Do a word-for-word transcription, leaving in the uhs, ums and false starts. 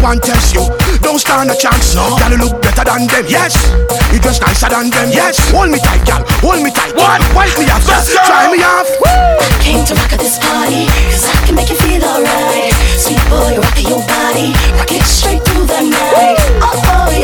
want test you. Don't stand a chance. No. Gotta look better than them. Yes. You dress nicer than them. Yes. Hold me tight, gal. Hold me tight. What? Wipe me off. Try me off. Woo. I came to rock at this party, cause I can make you feel alright. Sweet boy, rock your body. Rock it straight through the night. Oh, oh,